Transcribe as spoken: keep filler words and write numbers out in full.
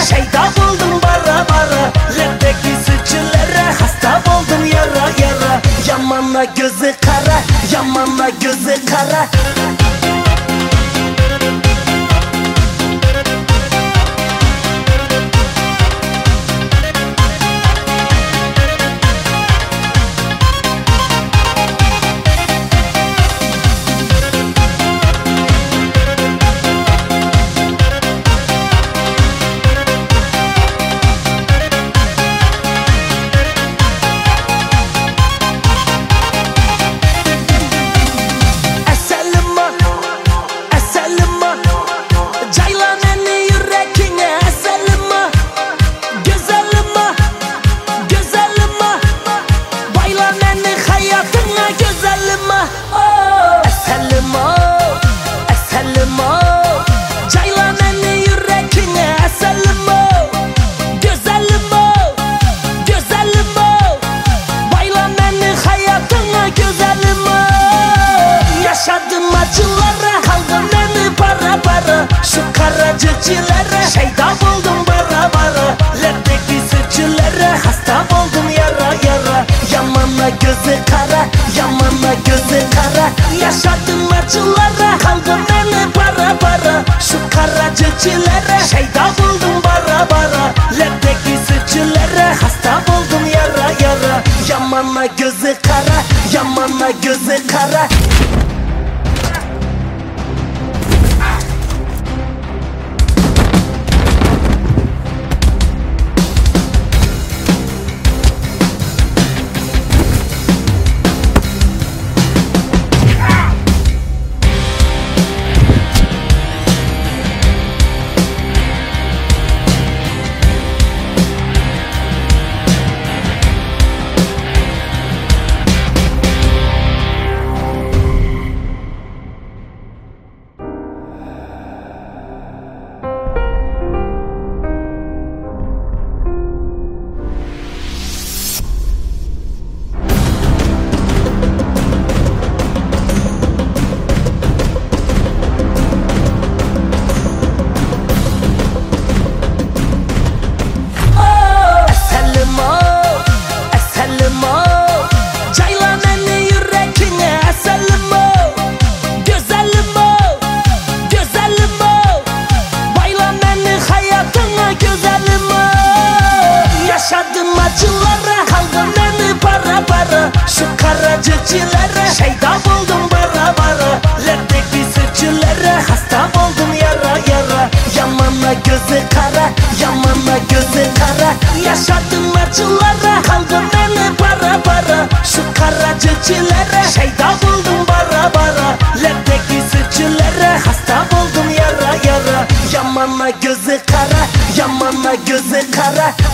Şeyda buldum bara bara, rapteki suçlulara hasta oldum yara yara. Yamanla gözü kara, yamanla gözü kara. Şeyda buldum bara bara, rapteki suçlulara hasta oldum yara yara. Yamanla gözü kara, yamanla gözü kara. Yaşadım acılara, kaldım beni para para. Şu kara cücülere, şeyda buldum bara bara, rapteki suçlulara hasta oldum yara yara. Yamanla gözü kara, yamanla gözü kara. Şeyda buldum bara bara, rapteki suçlulara hasta oldum yara yara. Yamanla gözü kara, yamanla gözü kara. Yaşadım acılara, kaldım beni para para. Şu kara cücülere, şeyda buldum bara bara, rapteki suçlulara hasta oldum yara yara. Yamanla gözü kara, yamanla gözü kara.